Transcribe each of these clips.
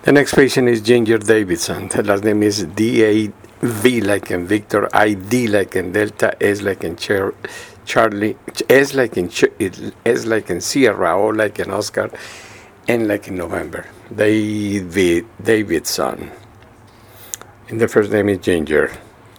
The next patient is Ginger Davidson. The last name is D-A-V like in Victor, I-D like in Delta, S like in Charlie, S like in Sierra, O like in Oscar, N like in November. Davidson. And the first name is Ginger.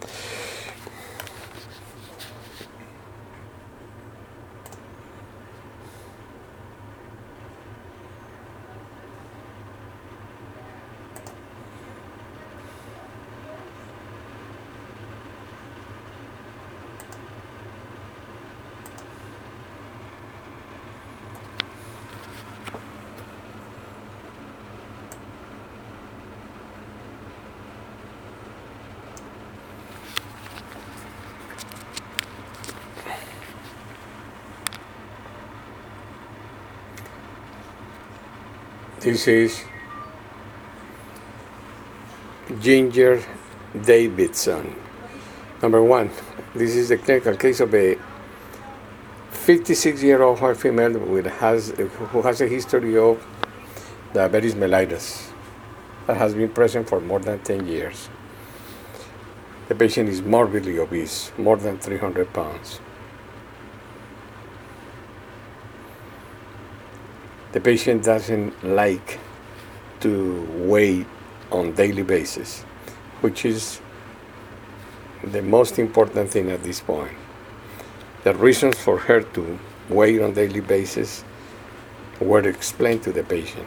This is Ginger Davidson. Number one, this is the clinical case of a 56-year-old white female who has a history of diabetes mellitus that has been present for more than 10 years. The patient is morbidly obese, more than 300 pounds. The patient doesn't like to weigh on daily basis, which is the most important thing at this point. The reasons for her to weigh on daily basis were explained to the patient.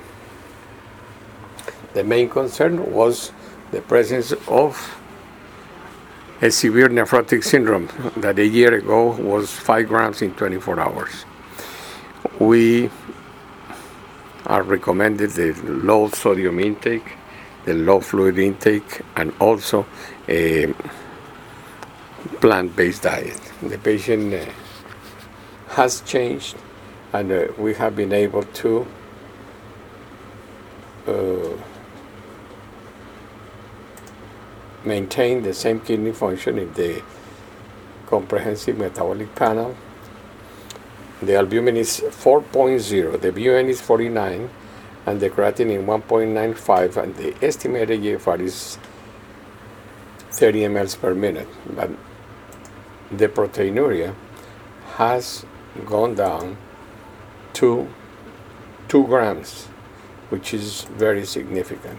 The main concern was the presence of a severe nephrotic syndrome that a year ago was 5 grams in 24 hours. We are recommended the low sodium intake, the low fluid intake, and also a plant-based diet. The patient has changed, and we have been able to maintain the same kidney function in the comprehensive metabolic panel. The albumin is 4.0, the BUN is 49, and the creatinine 1.95, and the estimated GFR is 30 mL per minute. But the proteinuria has gone down to 2 grams, which is very significant.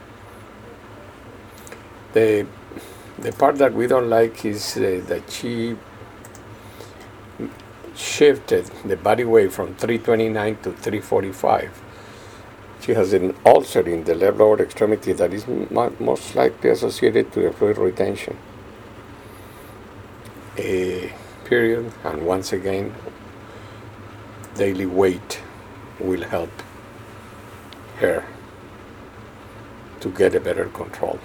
The part that we don't like is that she shifted the body weight from 329 to 345. She has an ulcer in the left lower extremity that is most likely associated to the fluid retention. Period. And once again, daily weight will help her to get a better control.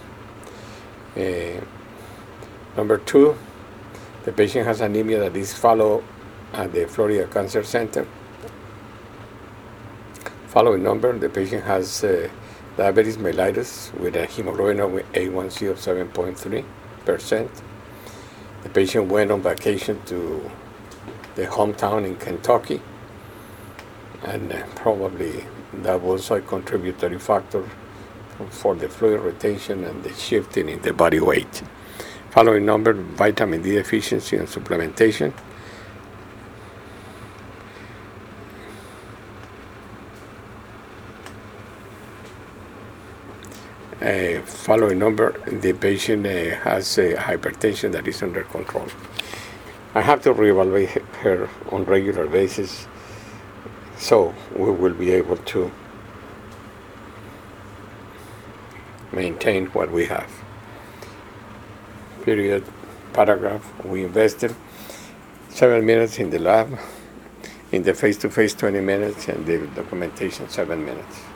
Number two, the patient has anemia that is followed at the Florida Cancer Center. Following number, the patient has diabetes mellitus with a hemoglobin A1C of 7.3%. The patient went on vacation to the hometown in Kentucky, and probably that was a contributory factor for the fluid retention and the shifting in the body weight. Following number, vitamin D deficiency and supplementation. Following number, the patient has hypertension that is under control. I have to reevaluate her on regular basis, so we will be able to maintain what we have. Period. Paragraph. We invested 7 minutes in the lab, in the face-to-face 20 minutes, and the documentation 7 minutes.